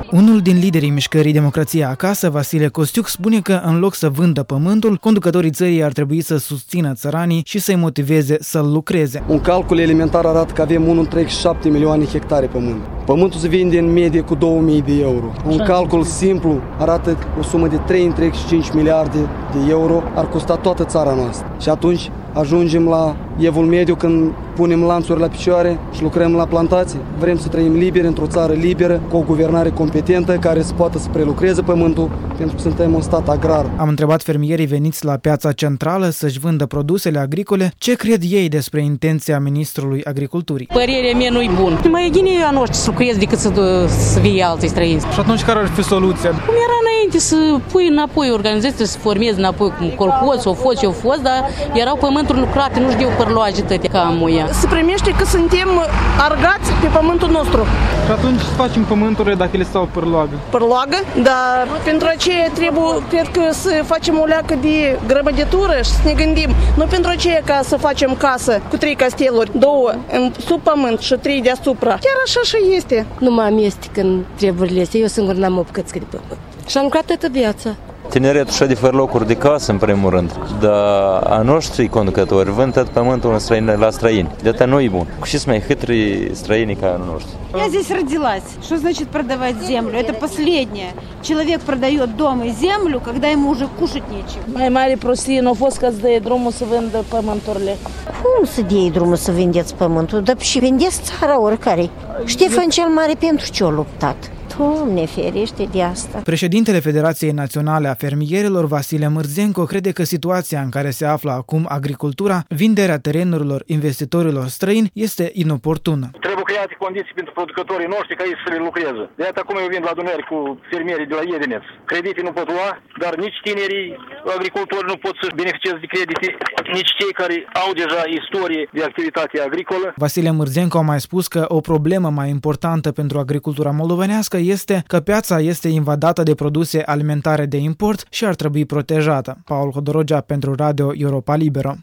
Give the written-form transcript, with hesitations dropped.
Unul din liderii mișcării Democrația Acasă, Vasile Costiuc, spune că în loc să vândă pământul, conducătorii țării ar trebui să susțină țăranii și să-i motiveze să-l lucreze. Un calcul elementar arată că avem 1,7 milioane hectare pământ. Pământul se vinde în medie cu 2000 de euro. Un calcul simplu arată o sumă de 3,5 miliarde de euro ar costa toată țara noastră. Și atunci ajungem la evul mediu când punem lanțuri la picioare și lucrăm la plantații. Vrem să trăim liberi într-o țară liberă, cu o guvernare competentă care să poată să prelucreze pământul, pentru că suntem un stat agrar. Am întrebat fermierii veniți la piața centrală să-și vândă produsele agricole ce cred ei despre intenția ministrului agriculturii. Părerea mea nu-i bun. Mai e gine a noștri să lucrezi decât să fie alții străini. Și atunci care ar fi soluția? Cum era înainte să pui înapoi organizații, să formezi înapoi cum colхоz, o fost, dar erau pământuri lucrate, nu știu părloage tăte ca amuia. Se primește că suntem argați pe pământul nostru. Și atunci facem pământurile dacă le stau părloagă. Părloagă, dar pentru aceea trebuie, cred că, să facem o leacă de grămăditură și să ne gândim. Nu pentru aceea ca să facem casă cu 3 casteluri, 2 sub pământ și 3 deasupra. Chiar așa și este. Nu mă amestec în treburile astea, eu singur n-am apucat de pământ. Și am lucrat toată viața. Tineretul și de fără locuri de casă, în primul rând, dar a noștri conducători vând tot pământul la străini. De asta nu e bun. Cu și mai хитрые străini ca a noștri. Я здесь родилась. Что значит продавать землю? Это последнее. Человек продает дом и землю, когда ему уже кушать нечего. Mai mare prostie nu a fost ca să dea drumul să vândă pământurile. Cum să dai drumul să vindeți pământul? Dar și vindeți țara oricare. Ștefan cel Mare pentru ce a luptat? Doamne ferește de asta. Președintele Federației Naționale a Fermierilor, Vasile Mârzenco, crede că situația în care se află acum agricultura, vinderea terenurilor investitorilor străini, este inoportună. Trebuie create condiții pentru producătorii noștri ca ei să le lucreze. De atât acum eu vin la adunări cu fermierii de la Iedeneț. Credite nu pot lua, dar nici tinerii agricultori nu pot să beneficieze de credite, nici cei care au deja istorie de activitate agricolă. Vasile Mârzenco a mai spus că o problemă mai importantă pentru agricultura moldovenească este că piața este invadată de produse alimentare de import și ar trebui protejată. Paul Hodorogea pentru Radio Europa Libero.